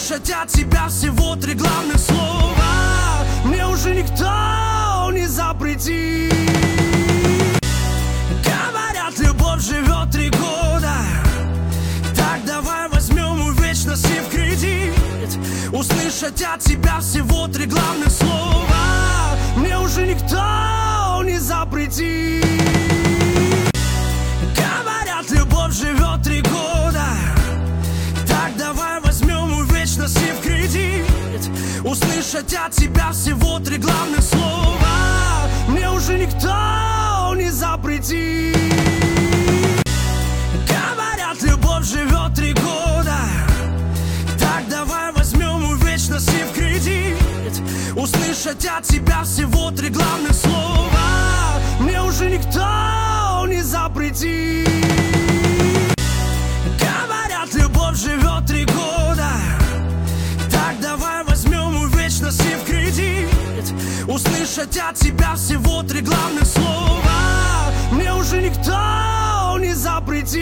Услышать от тебя всего 3 главных слова мне уже никто не запретит. Говорят, любовь живет 3 года, так давай возьмем у вечности в кредит. Услышать от тебя всего 3 главных слова мне уже никто не запретит. Говорят, любовь живет 3 года, так давай возьмем у вечности в кредит. Услышать от тебя всего 3 главных слова мне уже никто не запретит. Говорят, любовь живет 3 года, так давай возьмем у вечности в кредит. Услышать от тебя всего 3 главных слова мне уже никто не запретит. Говорят, любовь живет 3 года, так давай возьмем у вечности в кредит. Услышать от тебя всего 3 главных слова мне уже никто не запретит.